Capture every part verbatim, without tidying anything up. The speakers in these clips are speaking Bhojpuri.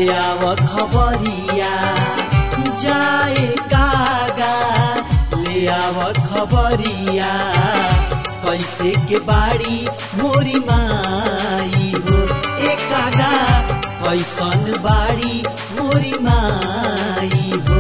ले आव खबरिया जाए कागा ले आव खबरिया कैसे के बाड़ी मोरी माई हो ए कागा कैसन बाड़ी मोरी माई हो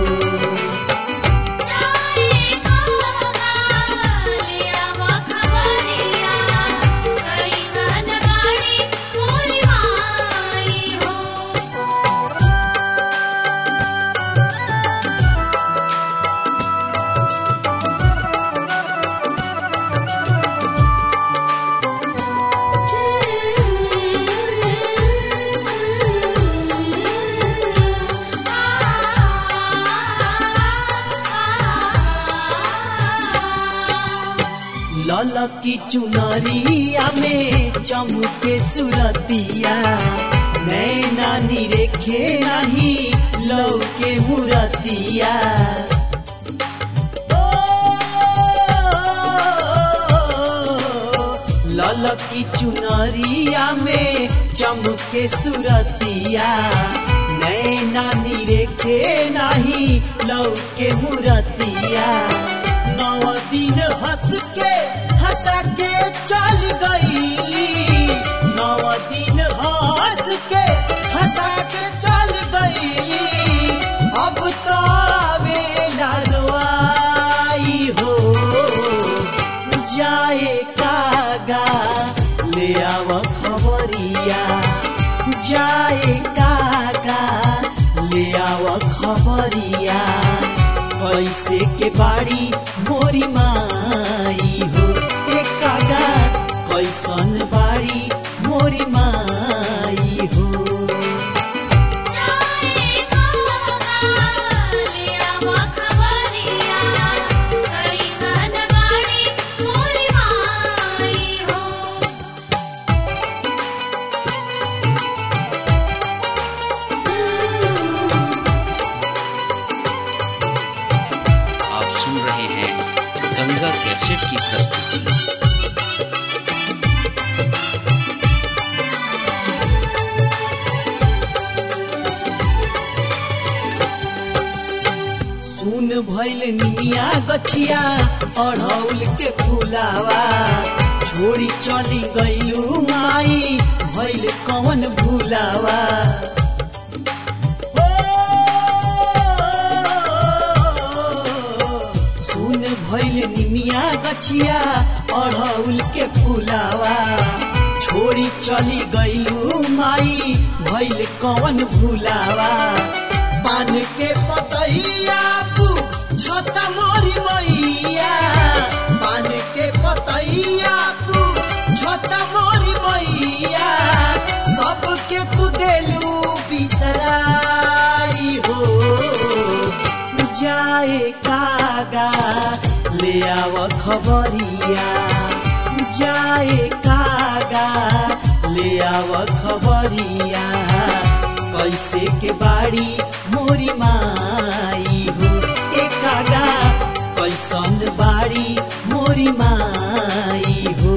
ललकी चुनरिया में चमके सुरतिया नैना निरेखे नहीं लौके मुरतिया ललकी चुनरिया में चमके सुरतिया नैना निरेखे नहीं लौके मुरतिया नौ दिन हंस के हंसा के चल गई नौ दिन हंस के हंसा के चल गई अब तो बेला रोई हो जाए कागा ले आव खबरिया जाए कागा ले आव खबरिया कैसे के बाड़ी मोरी माई हो ए कागा कैसन बाड़ी मोरी माई हो गंगा कैसेट की प्रस्तुति। सुन भइल निमिया गछिया अढ़ौल के फुलावा छोड़ी चली गइलू माई भइल कौन भुलावा भइल निमिया गछिया अढ़ौल के फुलावा छोड़ी चली गइलू माई भइल कौन भुलावा पान के पतैया छत मोरी मैया पान के पतैया छत मोरी मैया सबके तू देलू बिसराई हो जाए कागा ले आव खबरिया जाए कागा ले आव खबरिया कैसे के बाड़ी मोरी माई हो ए कागा कैसन बाड़ी मोरी माई हो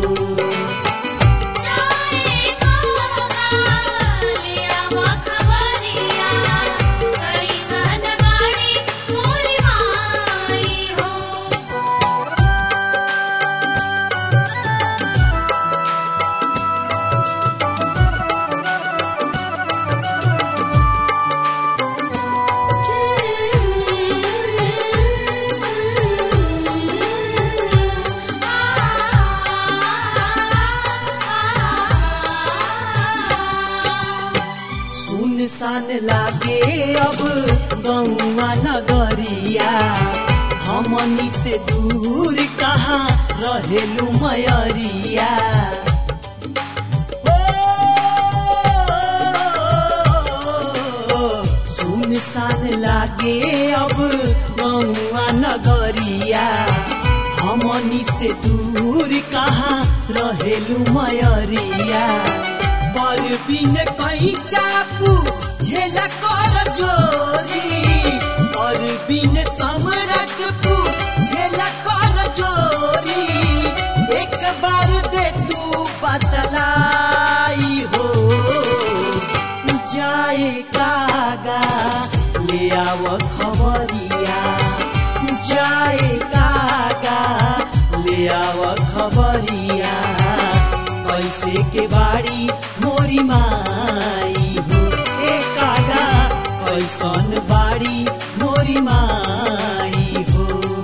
सान लागे अब गौआ नगरिया हमनी से दूर कहाँ रहेलू मयरिया सुनसान लागे अब गौआ नगरिया हमनी से दूर कहाँ रहेलू मयरिया पर बिन कहीं चापू झेला कर जोरी और बिन सम्राट पू झेला कर जोरी एक बार दे तू बतलाई हो जाए का खबरिया जाए कागा ले आव खबरिया कैसे के बाड़ी मोरी माई हो ए कागा कैसन बाड़ी मोरी माई हो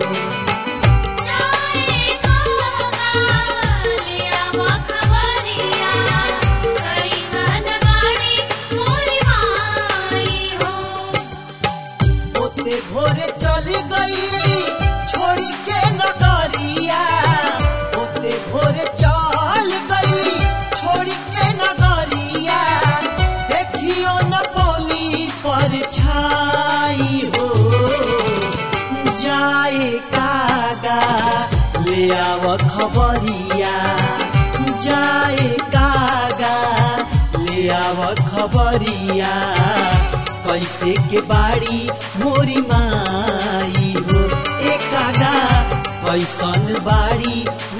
भोरे चली गई छोड़ी के नगरिया ओते भोरे चल गई छोड़ी के नगरिया देखियो न बोली पर छाई हो जाए कागा ले आव खबरिया जाए कागा ले आव खबरिया कैसे के बाड़ी मोरी माई हो ए कागा कैसन बाड़ी